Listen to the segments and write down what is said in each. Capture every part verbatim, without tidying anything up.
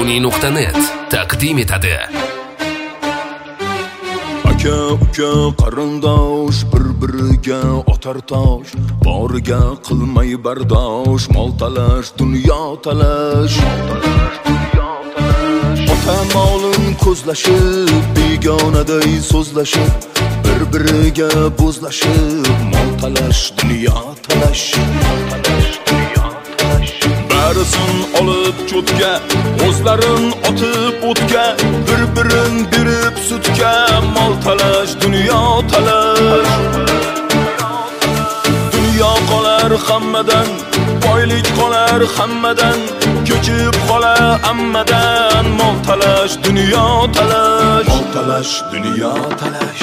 beruniy nuqta net taqdim etadi. Aka uka qarindosh bir-biriga otar tosh, boriga qilmay bardosh, mol talash, dunyo talash. Ota molin ko'zlashib, begonaday so'zlashib, bir-biriga bo'zlashib, mol talash, dunyo talash. Barisin olib cho'tga, o'zlarin otib o'tga, bir-birin berib sutga, mol talash, dunyo talash. Dunyo qolar hammadan, boylik qolar hammadan, ko'chib qolar hammadan, mol talash, dunyo talash. Mol talash, dunyo talash.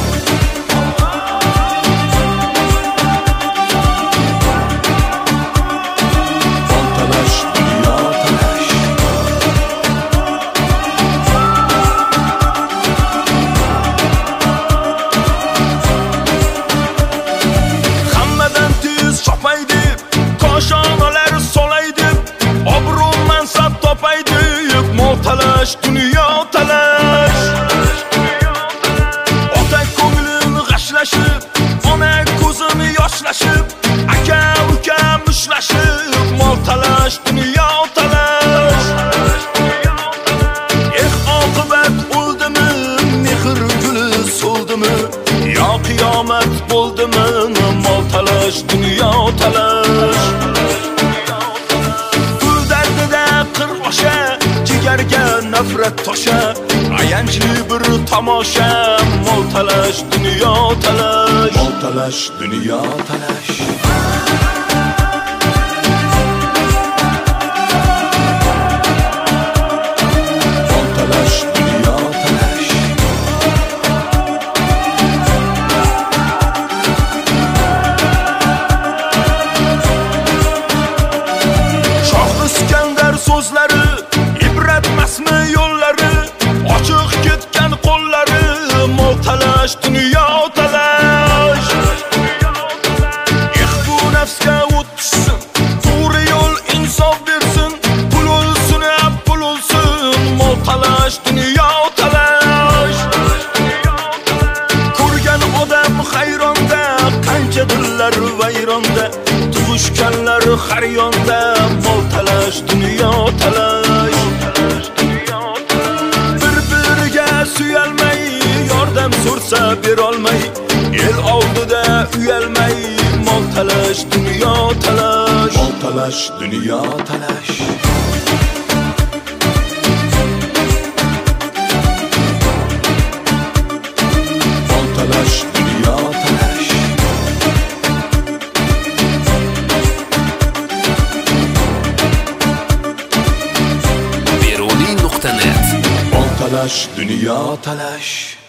Talash, dunyo talash. Ota ko'nglim g'ashlashib, ona ko'zim yoshlashib, aka uka mushlashib, mol talash, dunyo talash. Eh oqibat o'ldimi, mehr guli so'ldimi, yo qiyomat bo'ldimi, mol talash, dunyo talash. Pul dardida qirg'osha, jigarga nafrat tosha, ayanchli bir tomosha, mol talash, dunyo talash. Mol talash, dunyo talash. Mol talash, dunyo talash. Shoh Iskandar so'zlari ibratmasmi yo'llari, ochiq ketgan qo'llari, mol talash, dunyo talash. Eh bu nafsga o'tsin, to'g'ri yo'l insof bersin, pul o'lsin, pul o'lsin, mol talash, dunyo talash. Ko'rgan odam hayronda, qancha dillar vayronda, tug'ishganlar har yonda, mol talash, dunyo talash. Suyalmay, yordam so'rsa berolmay, el oldida uyalmay, mol talash, dunyo talash. Mol talash, dunyo talash. Mol talash, dunyo talash. beruniy nuqta net talash, dunyo talash.